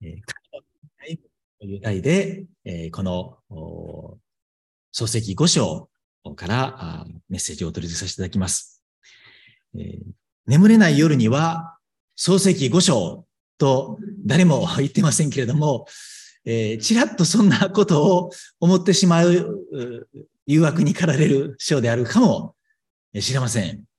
という題で、この創世記5章からメッセージをお取り付けさせていただきます。眠れない夜には創世記5章と誰も言ってませんけれども、ちらっとそんなことを思ってしまう誘惑に駆られる章であるかもしれません。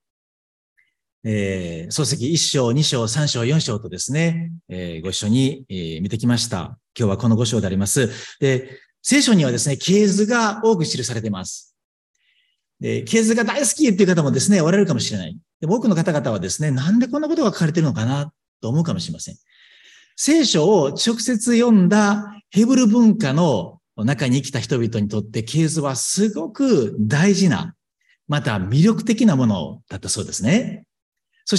創世記1章、2章、3章、4章とですね、ご一緒に見てきました。今日はこの5章であります。で、聖書にはですね、系図が多く記されています。で、系図が大好きっていう方もですね、おられるかもしれない。でも多くの方々はですね、なんでこんなことが書かれているのかなと思うかもしれません。聖書を直接読んだヘブル文化の中に生きた人々にとって系図はすごく大事な、また魅力的なものだったそうですね。そして、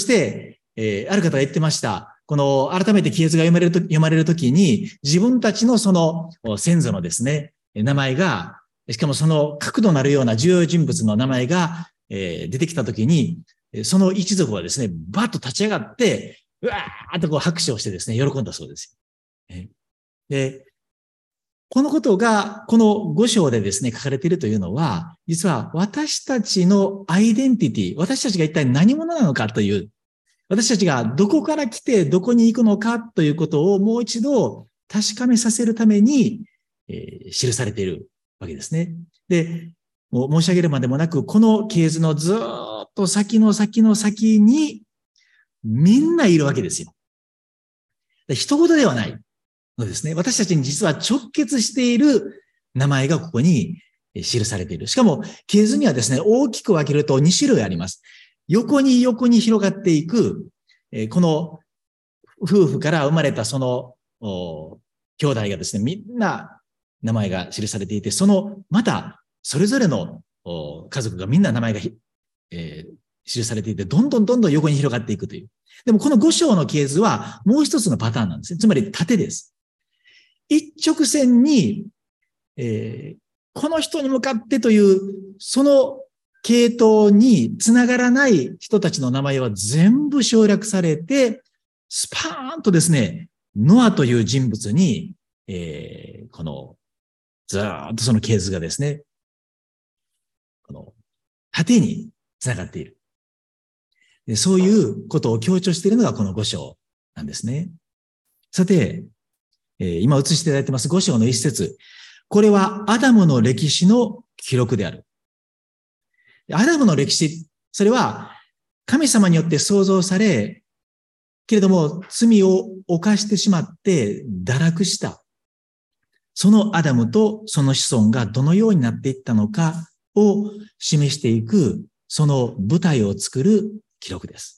ある方が言ってました。この改めて系図が読まれるときに、自分たちのその先祖のですね、名前が、しかもその角度のあるような重要人物の名前が、出てきたときに、その一族はですね、バッと立ち上がって、うわーっとこう拍手をしてですね、喜んだそうですよ。で、このことが、この5章でですね、書かれているというのは、実は私たちのアイデンティティ、私たちが一体何者なのかという、私たちがどこから来てどこに行くのかということをもう一度確かめさせるために、記されているわけですね。で、もう申し上げるまでもなく、この系図のずーっと先の先の先にみんないるわけですよ。一言ではないのですね。私たちに実は直結している名前がここに記されている。しかも、系図にはですね、大きく分けると2種類あります。横に横に広がっていく、この夫婦から生まれたその兄弟がですね、みんな名前が記されていて、その、また、それぞれの家族がみんな名前が、記されていて、どんどん横に広がっていくという。でもこの5章の系図はもう一つのパターンなんですね。つまり縦です。一直線に、この人に向かってという、その系統につながらない人たちの名前は全部省略されて、スパーンとですね、ノアという人物に、この、ずーっとその系図がですね、この、縦につながっている。でそういうことを強調しているのがこの5章なんですね。さて、今映していただいてます5章の一節。これはアダムの歴史の記録である。アダムの歴史、それは神様によって創造され、けれども罪を犯してしまって堕落した。そのアダムとその子孫がどのようになっていったのかを示していく、その舞台を作る記録です。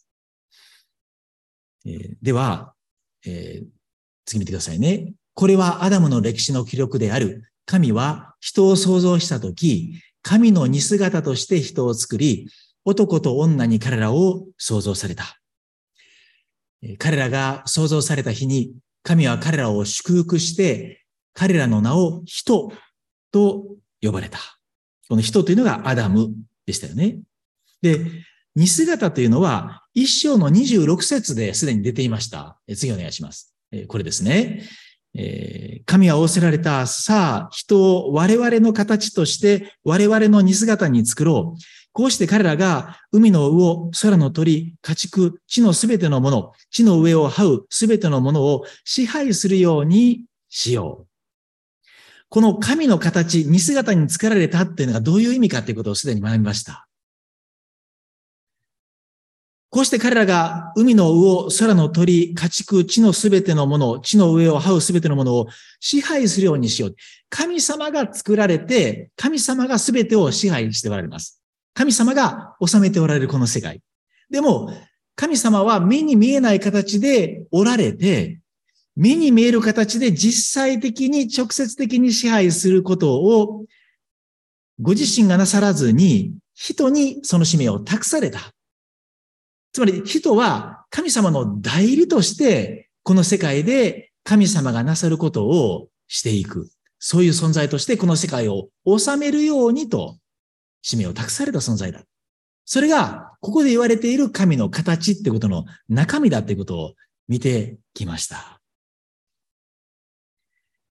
では、次見てくださいね。これはアダムの歴史の記録である。神は人を創造したとき、神の似姿として人を作り、男と女に彼らを創造された。彼らが創造された日に、神は彼らを祝福して、彼らの名を人と呼ばれた。この人というのがアダムでしたよね。で、似姿というのは、一章の26節ですでに出ていました。次お願いします。これですね。神は仰せられた。さあ、人を我々の形として我々の似姿に作ろう。こうして彼らが海の魚、空の鳥、家畜、地のすべてのもの、地の上を這うすべてのものを支配するようにしよう。この神の形、似姿に作られたっていうのがどういう意味かということをすでに学びました。こうして彼らが海の魚、空の鳥、家畜、地のすべてのもの、地の上を這うすべてのものを支配するようにしよう。神様が作られて、神様がすべてを支配しておられます。神様が治めておられるこの世界。でも、神様は目に見えない形でおられて、目に見える形で実際的に直接的に支配することをご自身がなさらずに人にその使命を託された。つまり人は神様の代理としてこの世界で神様がなさることをしていく。そういう存在としてこの世界を治めるようにと使命を託された存在だ。それがここで言われている神の形ってことの中身だってことを見てきました。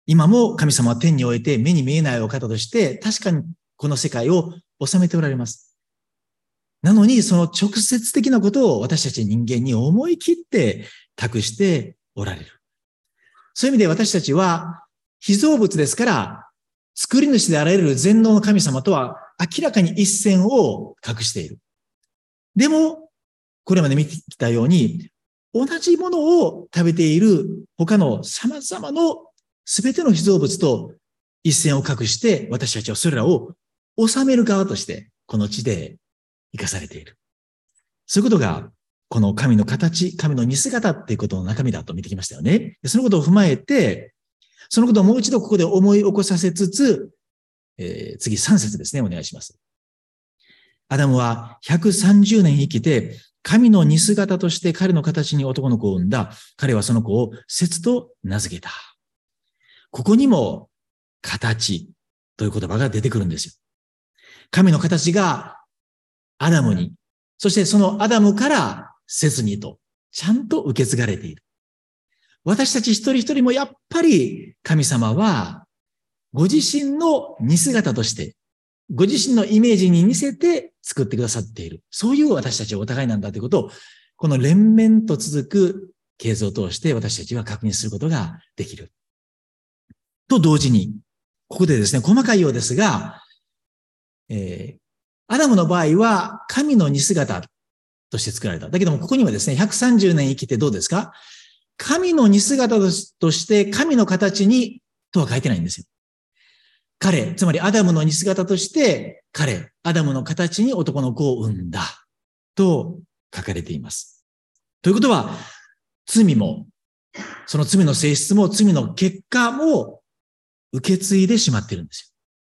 今も神様は天において目に見えないお方として、確かにこの世界を治めておられます。なのに、その直接的なことを私たち人間に思い切って託しておられる。そういう意味で私たちは被造物ですから、作り主であられる全能の神様とは明らかに一線を画している。でも、これまで見てきたように、同じものを食べている他の様々の全ての被造物と一線を画して、私たちはそれらを治める側として、この地で生かされている。そういうことが、この神の形、神の似姿っていうことの中身だと見てきましたよね。そのことを踏まえて、そのことをもう一度ここで思い起こさせつつ、次3節ですね、お願いします。アダムは130年生きて、神の似姿として彼の形に男の子を産んだ。彼はその子をセツと名付けた。ここにも形という言葉が出てくるんですよ。神の形がアダムに、そしてそのアダムからセツにと、ちゃんと受け継がれている。私たち一人一人もやっぱり神様はご自身の似姿として、ご自身のイメージに似せて作ってくださっている。そういう私たちはお互いなんだということを、この連綿と続く経図を通して私たちは確認することができる。と同時に、ここでですね、細かいようですが、アダムの場合は神の似姿として作られた。だけども、ここにはですね、130年生きてどうですか？神の似姿として神の形にとは書いてないんですよ。彼、つまりアダムの似姿として彼、アダムの形に男の子を産んだと書かれています。ということは、罪も、その罪の性質も罪の結果も受け継いでしまっているんですよ。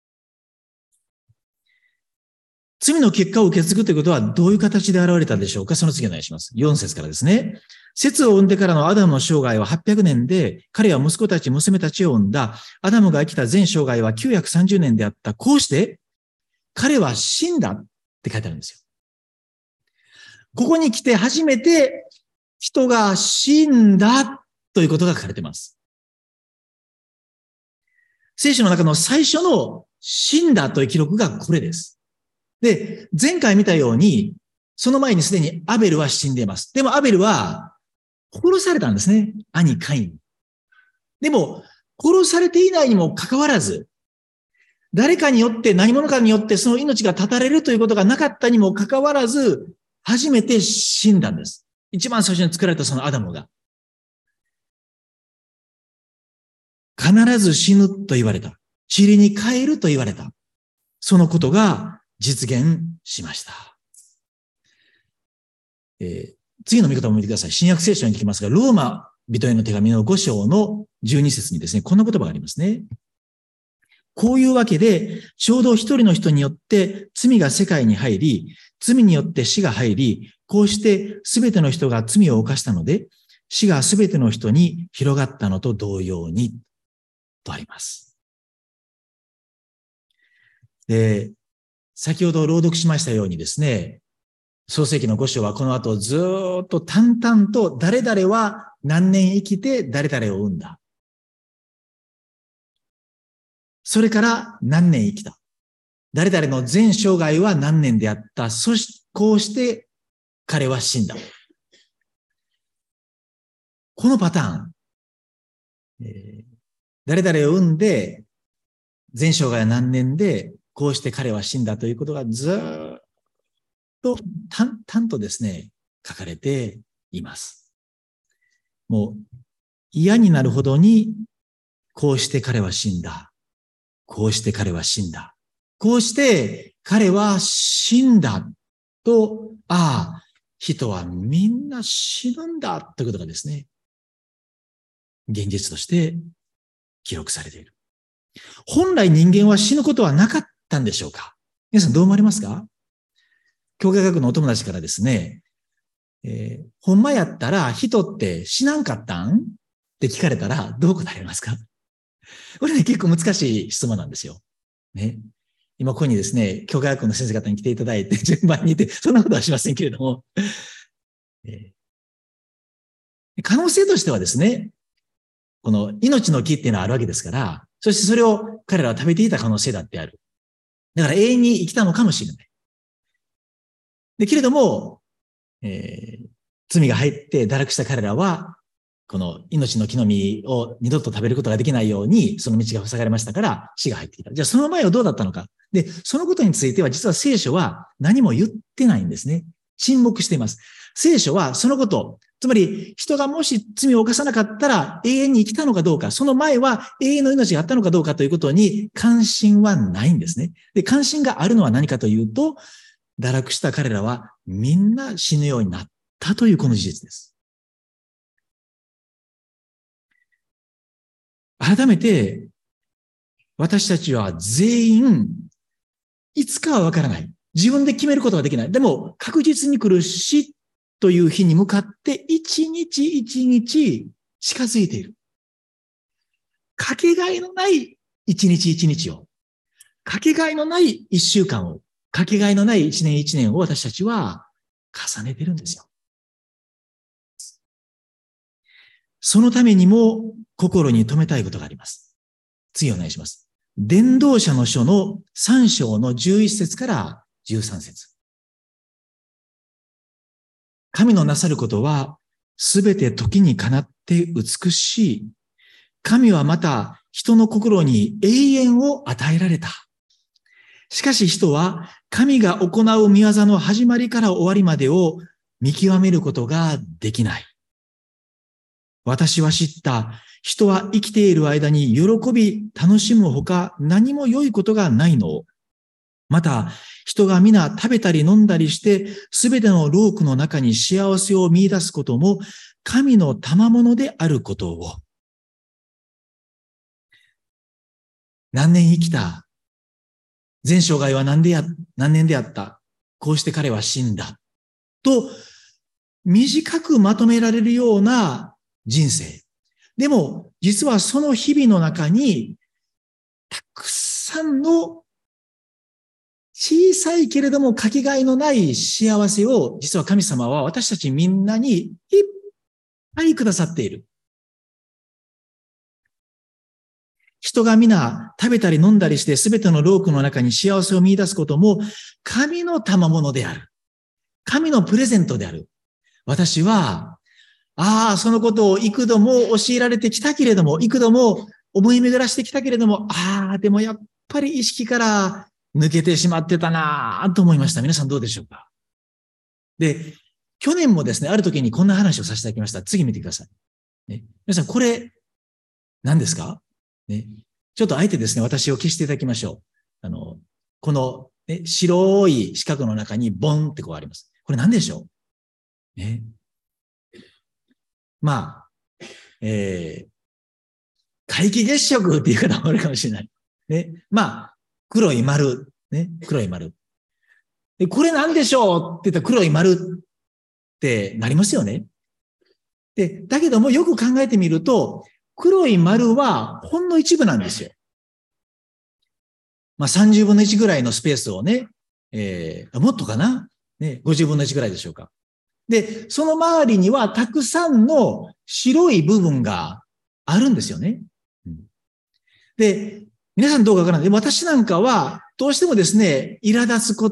罪の結果を受け継ぐということはどういう形で現れたんでしょうか？その次お願いします。4節からですね。セツを産んでからのアダムの生涯は800年で、彼は息子たち、娘たちを産んだ。アダムが生きた全生涯は930年であった。こうして、彼は死んだって書いてあるんですよ。ここに来て初めて人が死んだということが書かれています。聖書の中の最初の死んだという記録がこれです。で、前回見たように、その前にすでにアベルは死んでいます。でもアベルは殺されたんですね。兄カイン。でも、殺されていないにもかかわらず、誰かによって何者かによってその命が絶たれるということがなかったにもかかわらず、初めて死んだんです。一番最初に作られたそのアダムが。必ず死ぬと言われた。塵に帰ると言われた。そのことが実現しました。次の見方を見てください。新約聖書に聞きますが、ローマ人への手紙の5章の12節にですね、こんな言葉がありますね。こういうわけで、ちょうど一人の人によって罪が世界に入り、罪によって死が入り、こうしてすべての人が罪を犯したので、死がすべての人に広がったのと同様に、とあります。で、先ほど朗読しましたようにですね、創世記の5章はこの後ずーっと淡々と誰々は何年生きて誰々を産んだ。それから何年生きた。誰々の全生涯は何年であった。そしてこうして彼は死んだ。このパターン。誰々を産んで全生涯は何年でこうして彼は死んだということがずーっと淡々とですね、書かれています。もう嫌になるほどにこうして彼は死んだ。こうして彼は死んだ。こうして彼は死んだと、ああ、人はみんな死ぬんだということがですね、現実として記録されている。本来人間は死ぬことはなかったんでしょうか？皆さんどう思われますか？教会学のお友達からですね、ほんまやったら人って死なんかったんって聞かれたらどう答えますか？これね、結構難しい質問なんですよ。ね。今ここにですね、教会学の先生方に来ていただいて、順番にいて、そんなことはしませんけれども、可能性としてはですね、 この命の木っていうのはあるわけですから、そしてそれを彼らは食べていた可能性だってある。だから永遠に生きたのかもしれない。で、けれども、罪が入って堕落した彼らは、この命の木の実を二度と食べることができないように、その道が塞がれましたから、死が入ってきた。じゃあその前はどうだったのか。で、そのことについては実は聖書は何も言ってないんですね。沈黙しています。聖書はそのこと、つまり人がもし罪を犯さなかったら永遠に生きたのかどうか、その前は永遠の命があったのかどうかということに関心はないんですね。で、関心があるのは何かというと、堕落した彼らはみんな死ぬようになったというこの事実です。改めて、私たちは全員、いつかはわからない。自分で決めることができない。でも、確実に来る死という日に向かって、一日一日近づいている。かけがえのない一日一日を、かけがえのない一週間を、かけがえのない一年一年を私たちは重ねてるんですよ。そのためにも心に留めたいことがあります。次お願いします。伝道者の書の3章の11節から13節。神のなさることはすべて時にかなって美しい。神はまた人の心に永遠を与えられた。しかし人は神が行う御業の始まりから終わりまでを見極めることができない。私は知った。人は生きている間に喜び、楽しむほか何も良いことがないの。また、人が皆食べたり飲んだりして、すべての労苦の中に幸せを見出すことも、神の賜物であることを。何年生きた。前生涯は何年であった。こうして彼は死んだ。と、短くまとめられるような人生。でも、実はその日々の中に、たくさんの小さいけれどもかけがえのない幸せを、実は神様は私たちみんなにいっぱいくださっている。人が皆食べたり飲んだりして全ての労苦の中に幸せを見出すことも神の賜物である。神のプレゼントである。私は、そのことを幾度も教えられてきたけれども、幾度も思い巡らしてきたけれども、でもやっぱり意識から抜けてしまってたなと思いました。皆さんどうでしょうか？で、去年もですね、ある時にこんな話をさせていただきました。次見てください。ね、皆さんこれ、何ですか？ね、ちょっとあえてですね、私を消していただきましょう。この、ね、白い四角の中にボンってこうあります。これ何でしょう？ね。まあ、皆既月食っていう方もあるかもしれない。ね。まあ、黒い丸。ね。黒い丸。で、これ何でしょうって言ったら黒い丸ってなりますよね。で、だけどもよく考えてみると、黒い丸はほんの一部なんですよ。まあ30分の1ぐらいのスペースをね、もっとかなね、50分の1ぐらいでしょうか。で、その周りにはたくさんの白い部分があるんですよね。で、皆さんどうかわからない。私なんかはどうしてもですね、苛立つこと、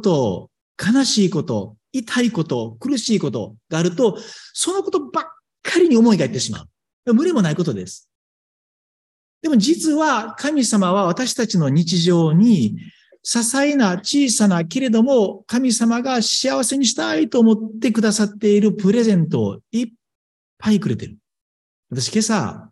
悲しいこと、痛いこと、苦しいことがあると、そのことばっかりに思いがいってしまう。無理もないことです。でも実は神様は私たちの日常に些細な小さなけれども神様が幸せにしたいと思ってくださっているプレゼントをいっぱいくれてる。私今朝、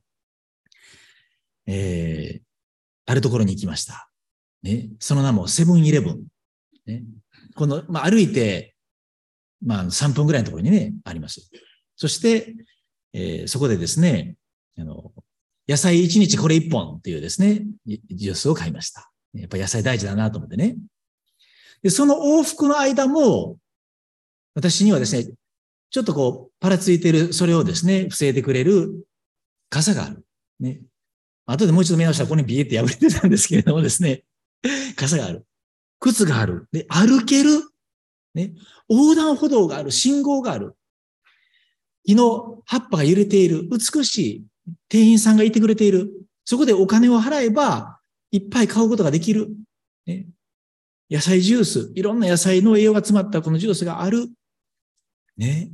あるところに行きました。ね、その名もセブンイレブン。ね、この、歩いて、3分ぐらいのところにね、あります。そして、そこでですね、野菜1日これ1本っていうですね、ジュースを買いました。やっぱ野菜大事だなと思ってね。で、その往復の間も、私にはですね、ちょっとこう、パラついてる、それをですね、防いでくれる傘がある。ね。後でもう一度見直したら、ここにビーって破れてたんですけれどもですね、傘がある。靴がある。で、歩ける。ね。横断歩道がある。信号がある。木の葉っぱが揺れている。美しい。 店員さんがいてくれている。そこでお金を払えば、いっぱい買うことができる。ね、野菜ジュース、いろんな野菜の栄養が詰まったこのジュースがある。ね。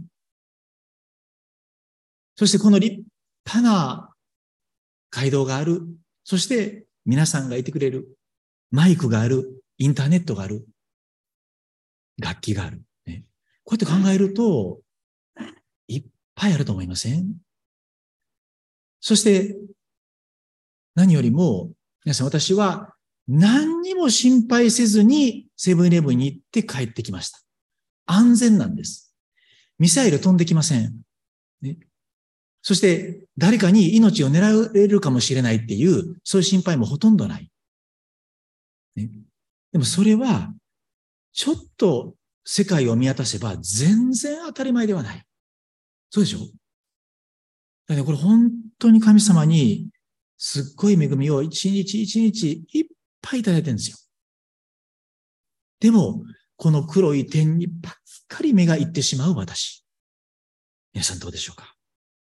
そしてこの立派な街道がある。そして皆さんがいてくれる。マイクがある。インターネットがある。楽器がある。ね、こうやって考えると、いっぱいあると思いません？そして、何よりも、皆さん私は何にも心配せずにセブンイレブンに行って帰ってきました。安全なんです。ミサイル飛んできません。ね、そして、誰かに命を狙われるかもしれないっていう、そういう心配もほとんどない。ね、でもそれは、ちょっと世界を見渡せば全然当たり前ではない。そうでしょ？だからこれ本当に神様にすっごい恵みを一日一日いっぱいいただいてるんですよ。でも、この黒い点にばっかり目がいってしまう私。皆さんどうでしょうか？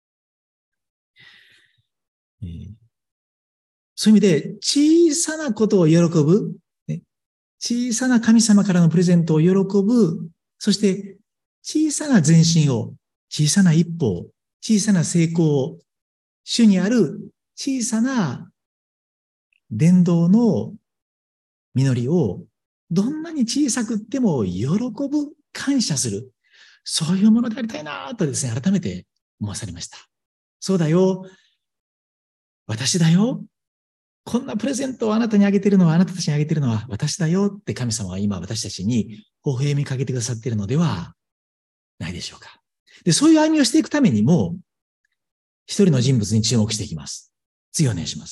そういう意味で、小さなことを喜ぶ、ね、小さな神様からのプレゼントを喜ぶ、そして小さな前進を、小さな一歩を、小さな成功を、主にある小さな伝道の実りを、どんなに小さくっても喜ぶ、感謝する、そういうものでありたいなとですね、改めて思わされました。そうだよ。私だよ。こんなプレゼントをあなたにあげてるのは、あなたたちにあげてるのは私だよって神様は今私たちに微笑みかけてくださっているのではないでしょうか。で、そういう歩みをしていくためにも、一人の人物に注目していきます。次お願いします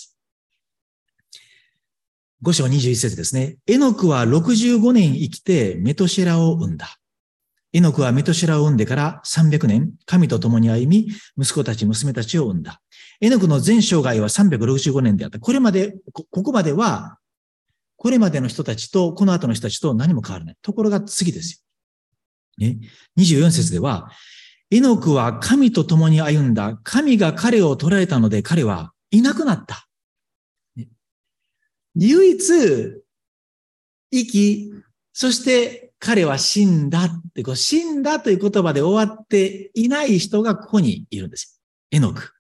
。5章21節ですね。エノクは65年生きてメトシェラを生んだ。エノクはメトシェラを生んでから300年、神と共に歩み、息子たち、娘たちを生んだ。エノクの全生涯は365年であった。ここまでは、これまでの人たちと、この後の人たちと何も変わらない。ところが次ですよ。ね、24節では、エノクは神と共に歩んだ。神が彼を捕らえたので彼はいなくなった。ね、唯一、生き、そして彼は死んだって、死んだという言葉で終わっていない人がここにいるんですよ。エノク。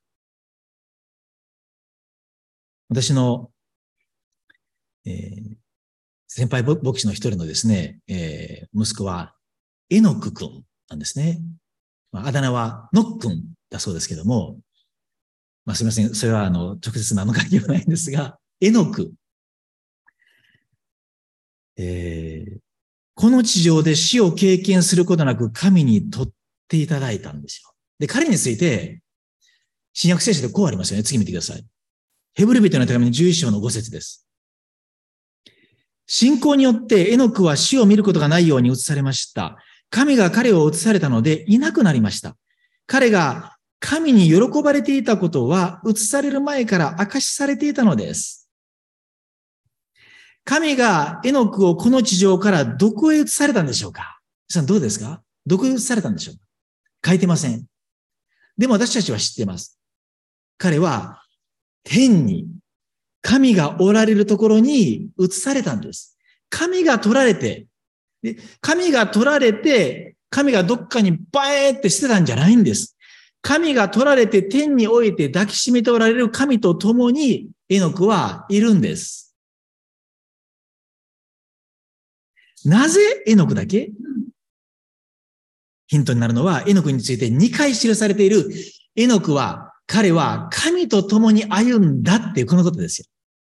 私の、先輩牧師の一人のですね、息子はエノク君なんですね。あだ名はノッ君だそうですけども、すみません。それは直接名の書きはないんですが、エノク。この地上で死を経験することなく神に取っていただいたんですよ。で、彼について、新約聖書でこうありますよね。次見てください。ヘブル人の手紙の11章の5節です。信仰によってエノクは死を見ることがないように移されました。神が彼を移されたのでいなくなりました。彼が神に喜ばれていたことは移される前から明かしされていたのです。神がエノクをこの地上からどこへ移されたんでしょうか？皆さんどうですか？どこへ移されたんでしょうか？書いてません。でも私たちは知っています。彼は天に神がおられるところに移されたんです。神が取られて、神がどっかにバーってしてたんじゃないんです。神が取られて天において抱きしめておられる神と共にエノクはいるんです。なぜエノクだけ？ヒントになるのはエノクについて2回記されている彼は神と共に歩んだっていうこのことですよ。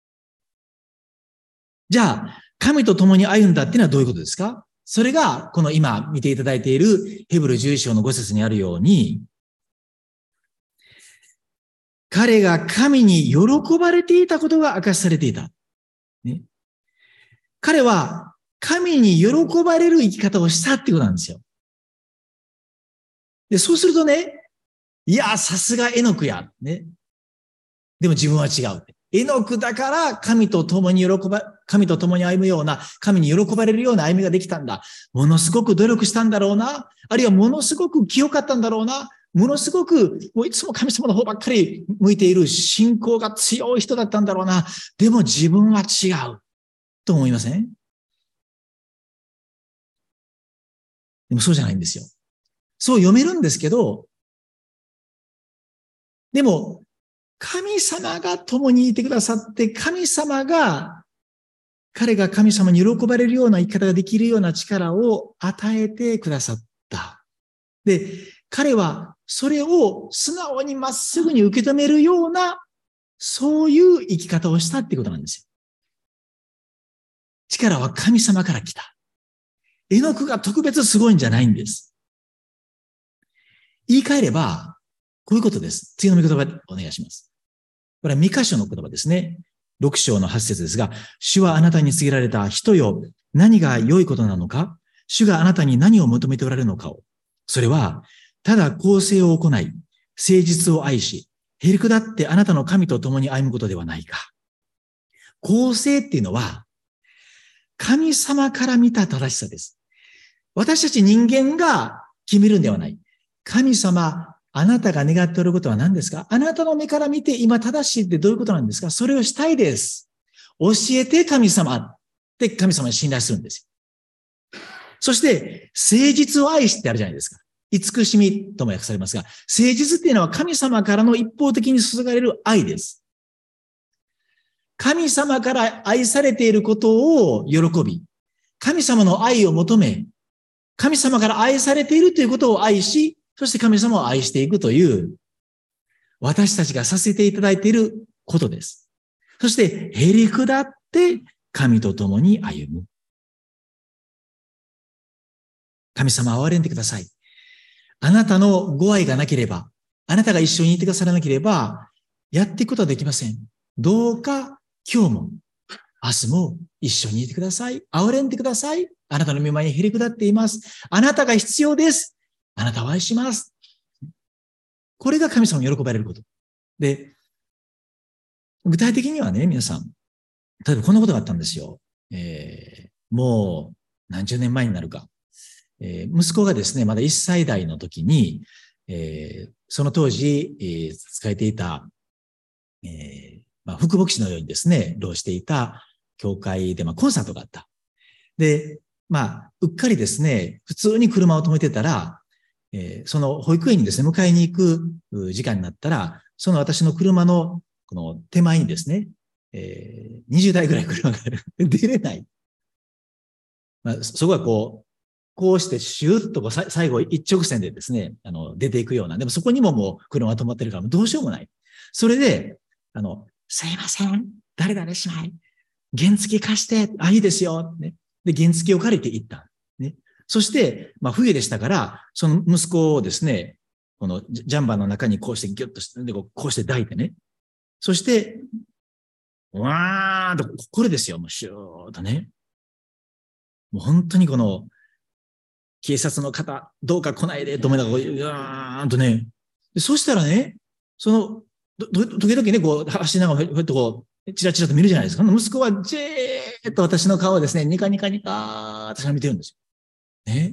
じゃあ、神と共に歩んだっていうのはどういうことですか？それがこの今見ていただいているヘブル11章の5節にあるように、彼が神に喜ばれていたことが明かしされていた。ね、彼は神に喜ばれる生き方をしたっていうことなんですよ。で、そうするとね、いや、さすがエノクや。ね。でも自分は違う。エノクだから神と共に歩むような、神に喜ばれるような歩みができたんだ。ものすごく努力したんだろうな。あるいはものすごく清かったんだろうな。 ものすごく、もういつも神様の方ばっかり向いている信仰が強い人だったんだろうな。でも自分は違う。と思いません？でもそうじゃないんですよ。そう読めるんですけど、でも、神様が共にいてくださって、神様が、彼が神様に喜ばれるような生き方ができるような力を与えてくださった。で、彼はそれを素直にまっすぐに受け止めるような、そういう生き方をしたってことなんですよ。力は神様から来た。エノクが特別すごいんじゃないんです。言い換えれば、こういうことです。次の御言葉でお願いします。これは三箇所の言葉ですね。6章の8節ですが、主はあなたに告げられた人よ、何が良いことなのか、主があなたに何を求めておられるのかを。それは、ただ公正を行い、誠実を愛し、へりくだってあなたの神と共に歩むことではないか。公正っていうのは、神様から見た正しさです。私たち人間が決めるんではない。神様、あなたが願っておることは何ですか？あなたの目から見て今正しいってどういうことなんですか？それをしたいです。教えて神様って神様に信頼するんですよ。そして、誠実を愛してあるじゃないですか。慈しみとも訳されますが、誠実っていうのは神様からの一方的に注がれる愛です。神様から愛されていることを喜び、神様の愛を求め、神様から愛されているということを愛し、そして神様を愛していくという、私たちがさせていただいていることです。そして、へりくだって神と共に歩む。神様、憐れんでください。あなたのご愛がなければ、あなたが一緒にいてくださらなければ、やっていくことはできません。どうか今日も、明日も一緒にいてください。憐れんでください。あなたの御前にへりくだっています。あなたが必要です。あなたを愛します。これが神様に喜ばれること。で、具体的にはね、皆さん、例えばこんなことがあったんですよ。もう何十年前になるか。息子がですね、まだ1歳代の時に、その当時、使えていた、副牧師のようにですね、労していた教会で、コンサートがあった。で、うっかりですね、普通に車を止めてたら、その保育園にですね、迎えに行く時間になったら、その私の車のこの手前にですね、20台ぐらい車がある。出れない。そこはこうしてシュッと最後一直線でですね、出ていくような。でもそこにももう車が止まってるからどうしようもない。それで、すいません。誰々姉妹。原付貸して。いいですよ。ね。で、原付を借りて行った。ね。そして、冬でしたから、その息子をですね、このジャンバーの中にこうしてギュッとして、こうして抱いてね。そして、わーんと、これですよ。もうシューッとね。もう本当にこの、警察の方、どうか来ないで、と思いながら、うわーんとね。そしたらね、時々ね、走りながら、チラチラと見るじゃないですか。息子は、じーっと私の顔をですね、ニカニカニカー私が見てるんですよ。ね。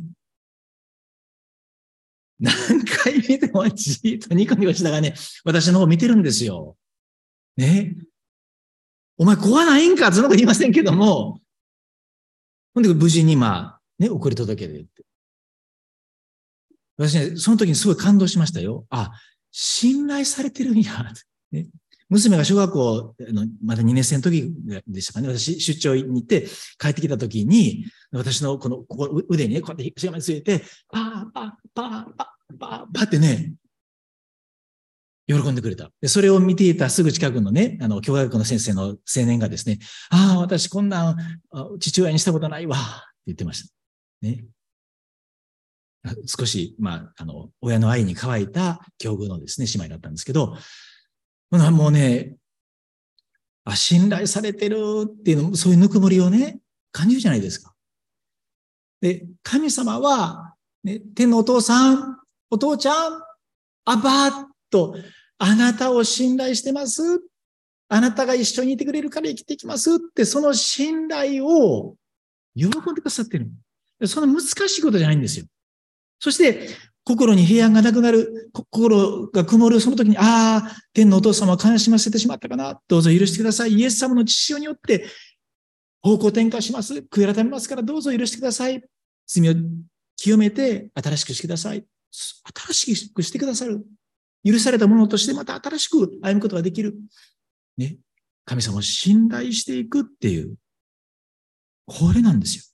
何回見てもじーっとニコニコしながらね、私の方見てるんですよ。ね。お前怖ないんかそのこと言いませんけども、ほんで無事に送り届けてって。私ね、その時にすごい感動しましたよ。信頼されてるんや。ね、娘が小学校のまだ2年生の時でしたかね。私出張に行って帰ってきた時に、私のここ腕にね、こうやってしがみついて、パーってね、喜んでくれた。で、それを見ていたすぐ近くのね、教学の先生の青年がですね、私こんなん父親にしたことないわ、って言ってました。ね。少し、親の愛に乾いた境遇のですね、姉妹だったんですけど、もうね、信頼されてるっていうの、そういうぬくもりをね、感じるじゃないですか。で、神様は、ね、天のお父さん、お父ちゃん、アバーと、あなたを信頼してます。あなたが一緒にいてくれるから生きていきますって、その信頼を喜んでくださってる。そんな難しいことじゃないんですよ。そして、 心に平安がなくなる、心が曇る、その時に、天のお父様を悲しませてしまったかな。どうぞ許してください。イエス様の血潮によって方向転換します。悔い改めますからどうぞ許してください。罪を清めて新しくしてください。新しくしてくださる。許されたものとしてまた新しく歩むことができる。ね。神様を信頼していくっていう、これなんですよ。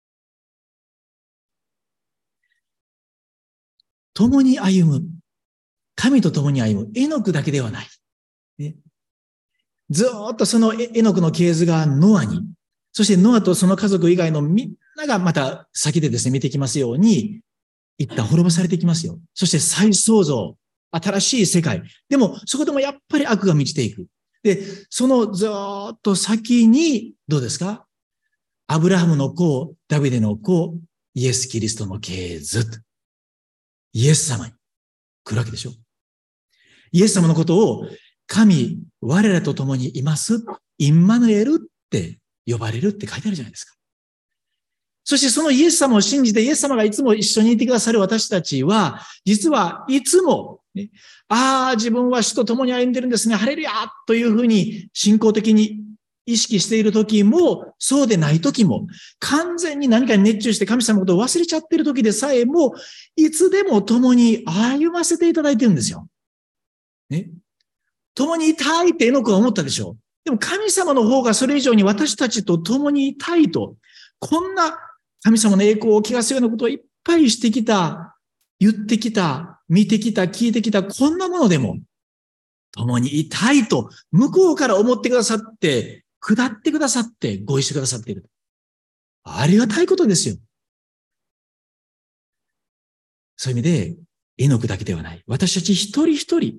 共に歩む。神と共に歩む。エノクだけではない。ね、ずーっとそのエノクの系図がノアに、そしてノアとその家族以外のみんながまた先でですね、見てきますように、一旦滅ぼされていきますよ。そして再創造。新しい世界。でも、そこでもやっぱり悪が満ちていく。で、そのずーっと先に、どうですか？アブラハムの子、ダビデの子、イエス・キリストの系図。イエス様に来るわけでしょ。イエス様のことを、神、我らと共にいます。インマヌエルって呼ばれるって書いてあるじゃないですか。そしてそのイエス様を信じて、イエス様がいつも一緒にいてくださる私たちは、実はいつも、ね、自分は主と共に歩んでるんですね。ハレルヤというふうに信仰的に意識している時も、そうでない時も、完全に何かに熱中して神様のことを忘れちゃっている時でさえも、いつでも共に歩ませていただいてるんですよ。ね。共にいたいってエノクは思ったでしょう。でも神様の方がそれ以上に私たちと共にいたいと、こんな神様の栄光を聞かすようなことをいっぱいしてきた、言ってきた、見てきた、聞いてきた、こんなものでも、共にいたいと、向こうから思ってくださって、下ってくださって、ご一緒くださっている。ありがたいことですよ。そういう意味で、エノクだけではない。私たち一人一人、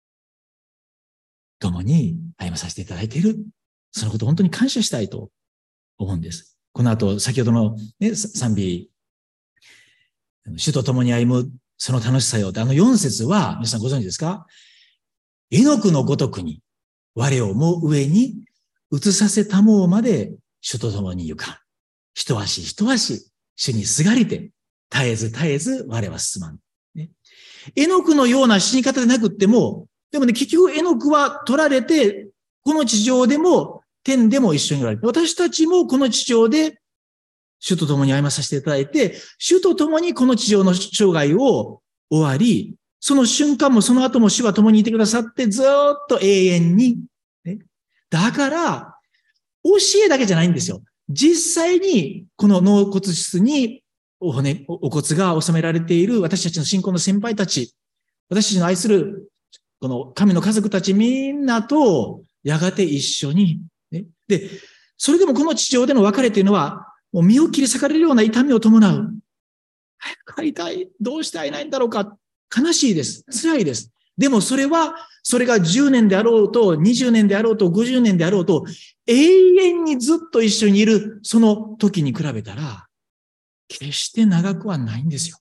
共に歩まさせていただいている。そのことを本当に感謝したいと思うんです。この後、先ほどの、ね、賛美、主と共に歩む、その楽しさよ。4節は、皆さんご存知ですか？エノクのごとくに、我をも上に移させたもうまで、主と共に行かん。一足一足、主にすがりて、絶えず絶えず我は進まん。ね、エノクのような死に方でなくっても、でもね、結局エノクは取られて、この地上でも、天でも一緒におられる。私たちもこの地上で、主と共に歩まさせていただいて、主と共にこの地上の生涯を終わり、その瞬間もその後も主は共にいてくださって、ずーっと永遠に。ね、だから、教えだけじゃないんですよ。実際に、この納骨室にお骨が収められている私たちの信仰の先輩たち、私たちの愛するこの神の家族たちみんなとやがて一緒に、ね。で、それでもこの地上での別れというのは、もう身を切り裂かれるような痛みを伴う。早く会いたい。どうして会えないんだろうか。悲しいです。辛いです。でもそれが10年であろうと、20年であろうと、50年であろうと、永遠にずっと一緒にいるその時に比べたら、決して長くはないんですよ。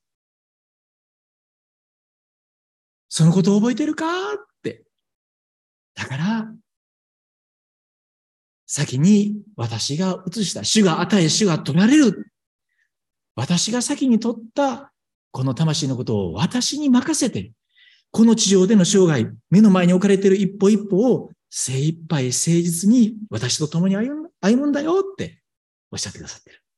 そのことを覚えてるかって。だから、先に私が移した、主が与え、主が取られる。私が先に取ったこの魂のことを私に任せて、この地上での生涯、目の前に置かれている一歩一歩を精一杯誠実に私と共に歩むんだよっておっしゃってくださっている。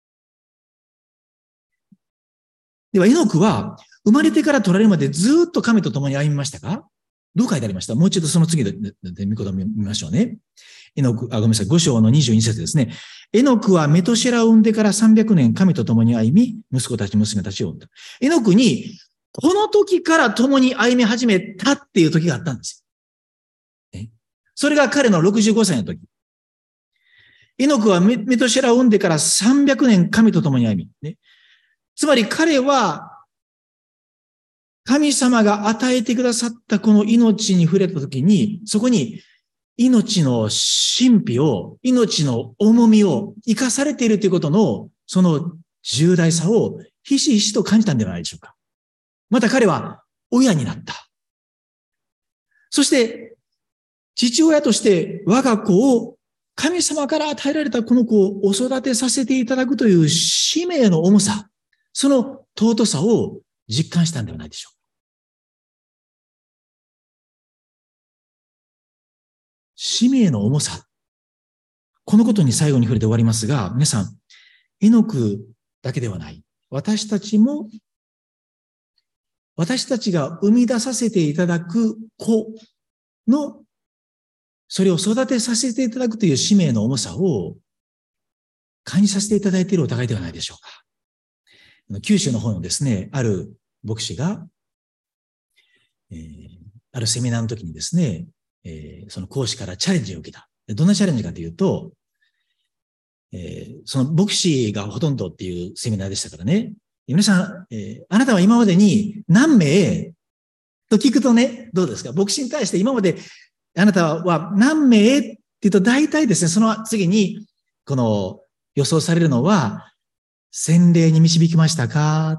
では、エノクは生まれてから取られるまでずっと神と共に歩みましたか？どう書いてありました？もう一度その次で見事見ましょうね。ごめんなさい。5章の22節ですね。エノクはメトシェラを産んでから300年神と共に歩み、息子たち、娘たちを産んだ。エノクに、この時から共に歩み始めたっていう時があったんですよ。それが彼の65歳の時。エノクはメトシェラを産んでから300年神と共に歩み、ね。つまり彼は、神様が与えてくださったこの命に触れたときに、そこに命の神秘を、命の重みを生かされているということの、その重大さをひしひしと感じたんではないでしょうか。また彼は親になった。そして、父親として我が子を神様から与えられたこの子をお育てさせていただくという使命の重さ、その尊さを実感したんではないでしょうか。使命の重さ。このことに最後に触れて終わりますが、皆さん、エノクだけではない。私たちも、私たちが生み出させていただく子の、それを育てさせていただくという使命の重さを感じさせていただいているお互いではないでしょうか。九州の方のですね、ある牧師が、あるセミナーの時にですね、その講師からチャレンジを受けた。どんなチャレンジかというと、その牧師がほとんどっていうセミナーでしたからね。皆さん、あなたは今までに何名と聞くとね、どうですか？牧師に対して今まであなたは何名って言うと大体ですね、その次にこの予想されるのは、洗礼に導きましたか？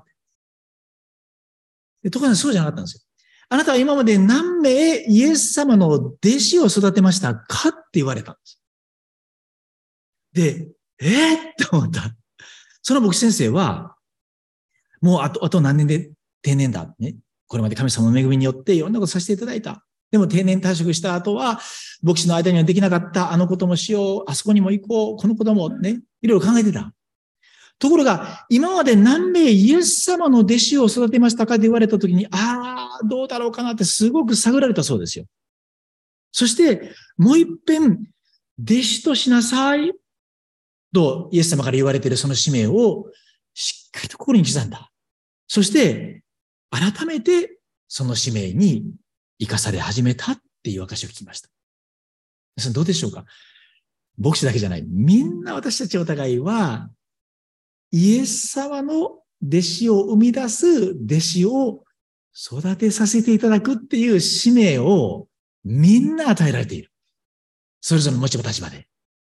ところがそうじゃなかったんですよ。あなたは今まで何名イエス様の弟子を育てましたかって言われたんです。で、って思った。その牧師先生は、もうあと何年で定年だ。ね。これまで神様の恵みによっていろんなことさせていただいた。でも定年退職した後は、牧師の間にはできなかったあのこともしよう、あそこにも行こう、このこともね、いろいろ考えてた。ところが、今まで何名イエス様の弟子を育てましたかって言われたときに、どうだろうかなってすごく探られたそうですよ。そして、もう一遍、弟子としなさいとイエス様から言われているその使命をしっかりと心に刻んだ。そして、改めてその使命に生かされ始めたっていう証を聞きました。皆さんどうでしょうか？牧師だけじゃない。みんな私たちお互いは、イエス様の弟子を生み出す弟子を育てさせていただくっていう使命をみんな与えられている。それぞれの持ち場立場で。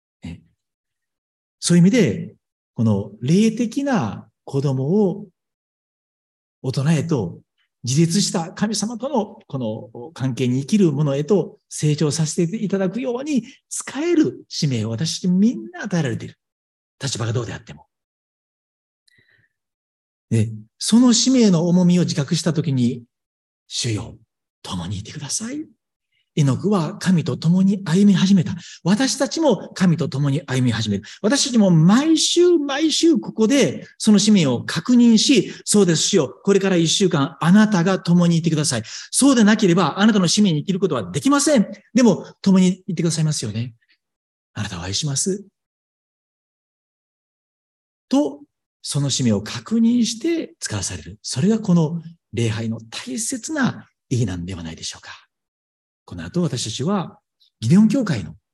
そういう意味で、この霊的な子供を大人へと自立した神様とのこの関係に生きるものへと成長させていただくように使える使命を私たちみんな与えられている。立場がどうであっても。で、その使命の重みを自覚したときに、主よ、共にいてください。エノクは神と共に歩み始めた。私たちも神と共に歩み始める。私たちも毎週ここでその使命を確認し、そうです主よ、これから1週間あなたが共にいてください。そうでなければあなたの使命に生きることはできません。でも共にいてくださいますよね。あなたを愛します。と、その使命を確認して使わされる。それがこの礼拝の大切な意義なんではないでしょうか。この後私たちはギデオン教会の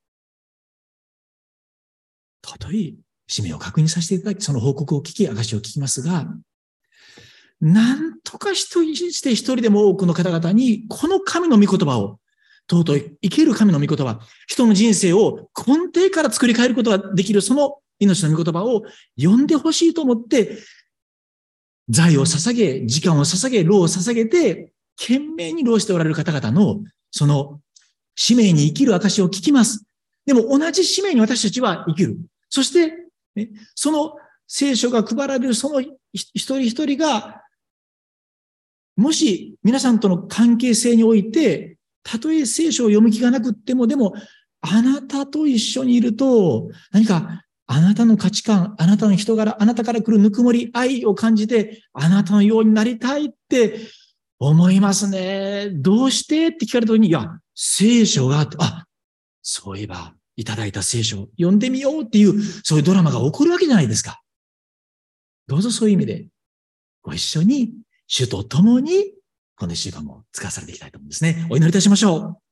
尊い使命を確認させていただき、その報告を聞き、証を聞きますが、なんとかして一人でも多くの方々にこの神の御言葉を、尊い生ける神の御言葉、人の人生を根底から作り変えることができるその命の御言葉を読んでほしいと思って、財を捧げ、時間を捧げ、労を捧げて、懸命に労しておられる方々の、その使命に生きる証を聞きます。でも同じ使命に私たちは生きる。そして、ね、その聖書が配られるその一人一人が、もし皆さんとの関係性において、たとえ聖書を読む気がなくっても、でもあなたと一緒にいると、何かあなたの価値観、あなたの人柄、あなたから来るぬくもり、愛を感じて、あなたのようになりたいって思いますね。どうしてって聞かれたときに、いや、聖書があって、そういえば、いただいた聖書を読んでみようっていう、そういうドラマが起こるわけじゃないですか。どうぞそういう意味で、ご一緒に、主と共に、この一週間も使わされていきたいと思うんですね。お祈りいたしましょう。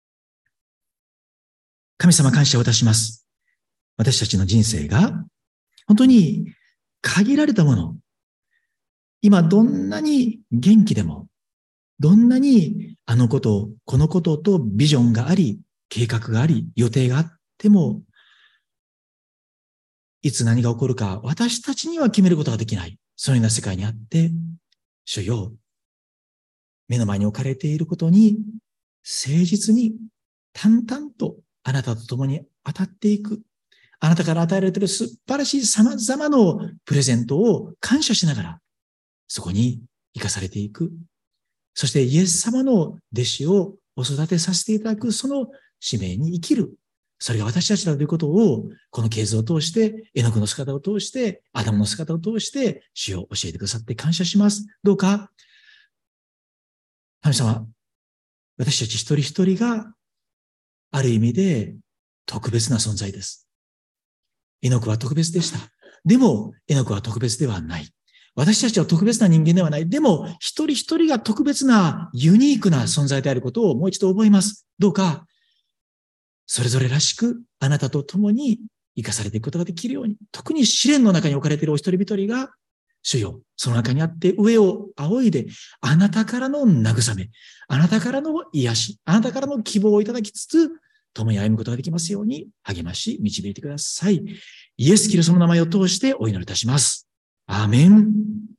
神様感謝をいたします。私たちの人生が、本当に限られたもの、今どんなに元気でも、どんなにあのこと、このこととビジョンがあり、計画があり、予定があっても、いつ何が起こるか私たちには決めることができない。そのような世界にあって、主よ、目の前に置かれていることに、誠実に、淡々とあなたと共に当たっていく。あなたから与えられている素晴らしい様々なプレゼントを感謝しながら、そこに生かされていく。そしてイエス様の弟子をお育てさせていただく、その使命に生きる。それが私たちだということを、この系図を通して、エノクの姿を通して、アダムの姿を通して、主を教えてくださって感謝します。どうか、神様、私たち一人一人が、ある意味で特別な存在です。エノクは特別でした。でも、エノクは特別ではない。私たちは特別な人間ではない。でも、一人一人が特別な、ユニークな存在であることをもう一度覚えます。どうか、それぞれらしく、あなたと共に生かされていくことができるように、特に試練の中に置かれているお一人一人が、主よ、その中にあって上を仰いで、あなたからの慰め、あなたからの癒し、あなたからの希望をいただきつつ、共に歩むことができますように励まし、導いてください。イエス・キリストの名前を通してお祈りいたします。アーメン。